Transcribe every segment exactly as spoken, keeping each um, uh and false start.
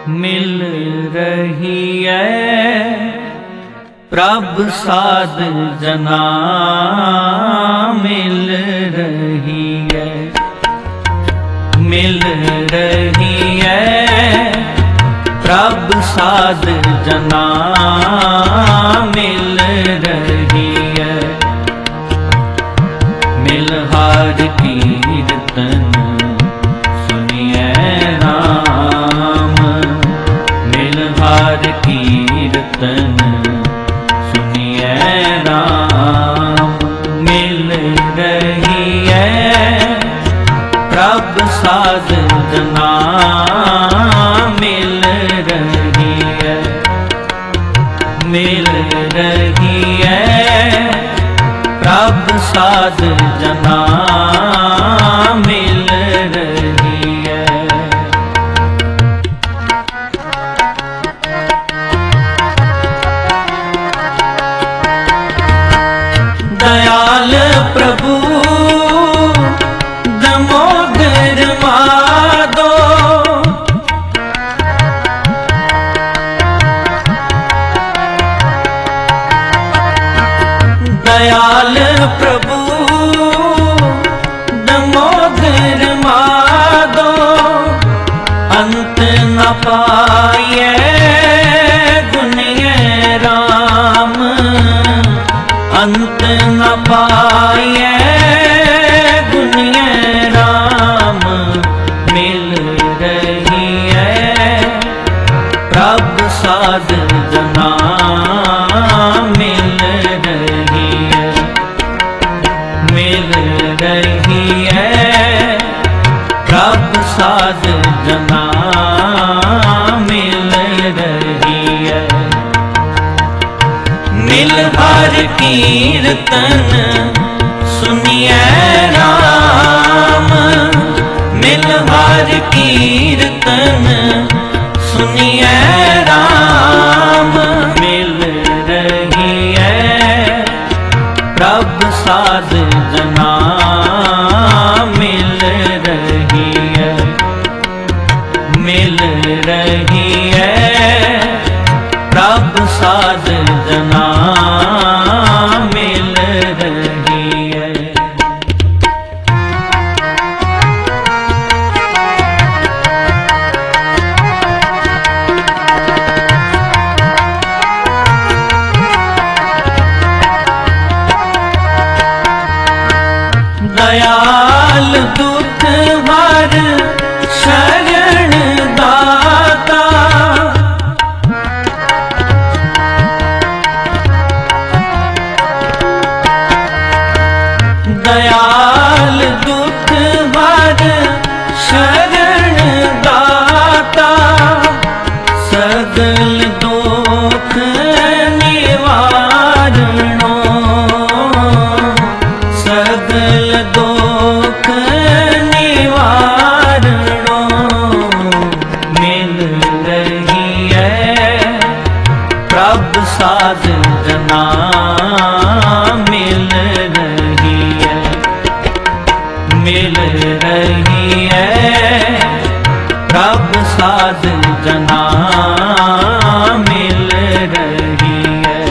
मिल रही है प्रभ साध जना, मिल रही है, मिल रही है प्रभ साध जना, मिल रही है। मिलहार कीर्तन सुनिए राम, मिलहार कीर्तन सुनिए राम। मिल रही है प्रभ साध जना, मिल रही है, मिल रही है प्रभ साध जना, मिल रही है। दयाल प्रभु दमोदर माधो, दयाल प्रभु दमोदर माधो, अंत न पाए गुनिए राम, अंत न पाए गुनिए राम। मिल रही है प्रभ साध जना, मिल रही है, मिल रही है प्रभ साध जना, मिल रही है। मिलहार कीर्तन सुनिए राम, मिलहार कीर्तन सुनिए राम। मिल रही है प्रभ साध जना, मिल रही है, मिल रही है प्रभ साध जना, मिल रही है। दयाल दुख हर शरण दाता, दयाल दुख हर शरण दाता, सगल दुख निवारणो, सगल दुख निवारणो। मिल रही है प्रभ साध जना, मिल रही है, मिल रही है प्रभ साध जना, मिल रही है।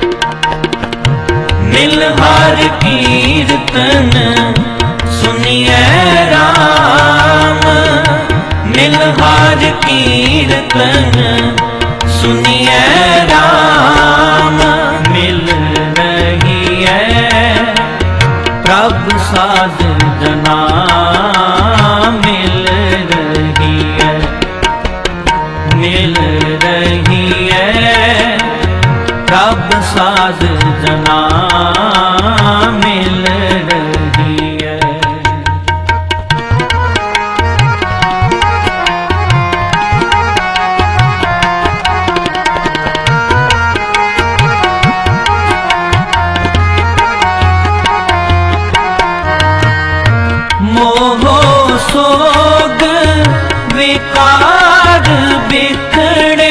मिलहार कीर्तन सुनिए राम, मिलहार कीर्तन सुनिए राम। मिल रही है प्रभ साध जना, मिल रही है, मिल रही है प्रभ साध जना, मिल रही है। मोहो सोग विकार बिखड़े,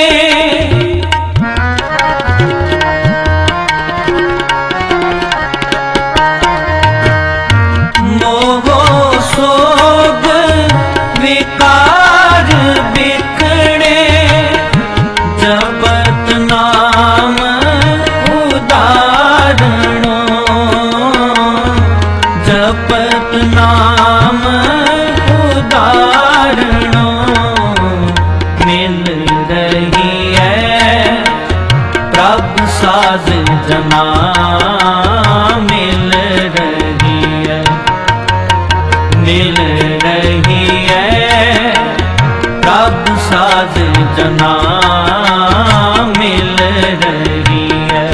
सोग विकार बिखड़े प्रभ साध जना मिल रही है।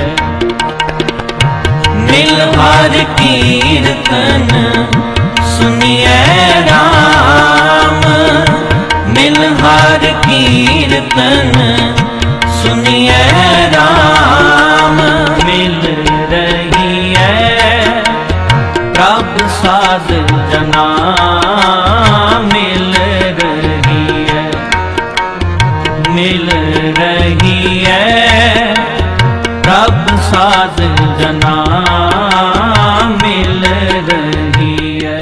मिल हर कीर्तन सुनिए राम, मिल हर कीर्तन सुनिए राम। मिल रही है प्रभ साध जना मिल रही है, मिल रही है प्रभ साध जना मिल रही है।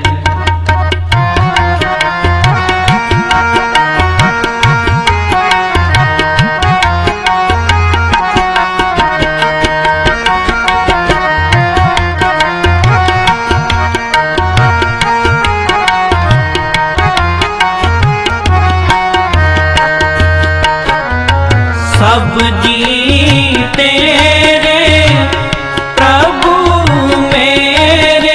सब जी तेरे प्रभु मेरे,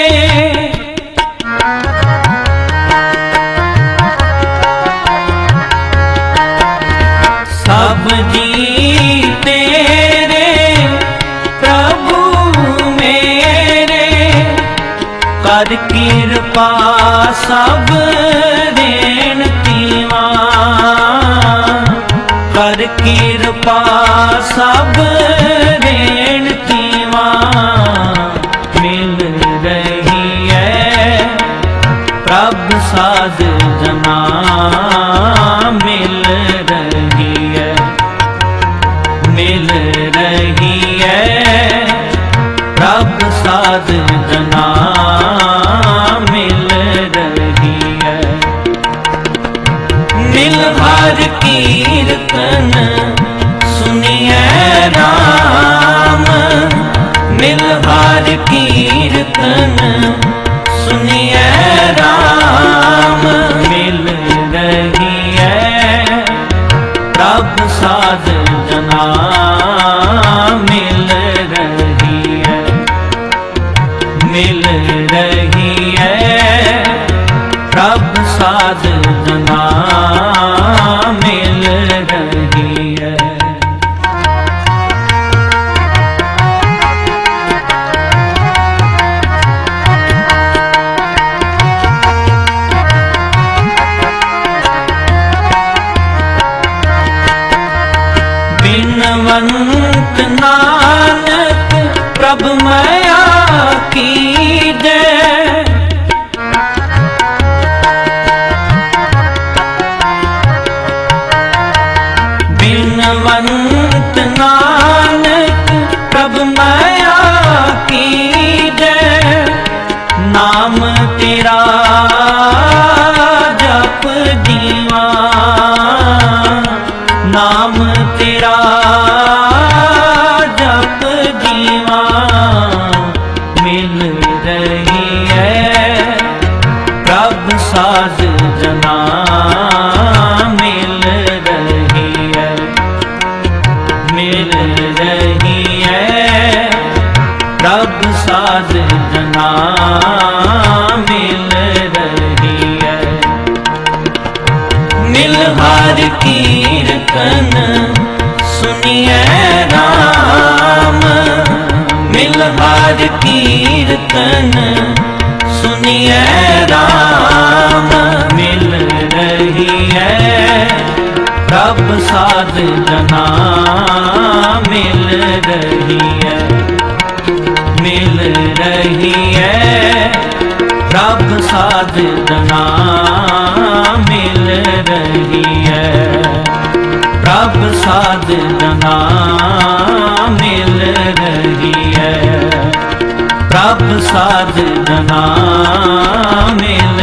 सब जी तेरे प्रभु मेरे। कर कृपा सब रेणतीवा, कर कृपा सब रेणतीवा। मिल रही है प्रभ साध जना मिल रही है, मिल रही है प्रभ साध जना मिल रही है। मिल हर कीर्तन सुनिए राम, मिल हर कीर्तन सुनिए राम। मिल रही है प्रभ साध जना मिल रही है, मिल रही है प्रभ साध जना मिल रही है। बिनवंत नानक प्रभ माया की जय, बिनवंत नानक प्रभ माया की जय। नाम तेरा जप जीवा, नाम तेरा जप जीवा। मिल रही है प्रभ साध जना मिल रही है, मिल रही है प्रभ साध जना मिल रही है। मिल हर कीर्तन सुनिए राम, मिल हर कीर्तन सुनिए राम। मिल रही है प्रभ साध जना मिल रही है, मिल रही है प्रभ साध जना मिल रही है, प्रभ साध जना मिल रही है, प्रभ साध जना मिल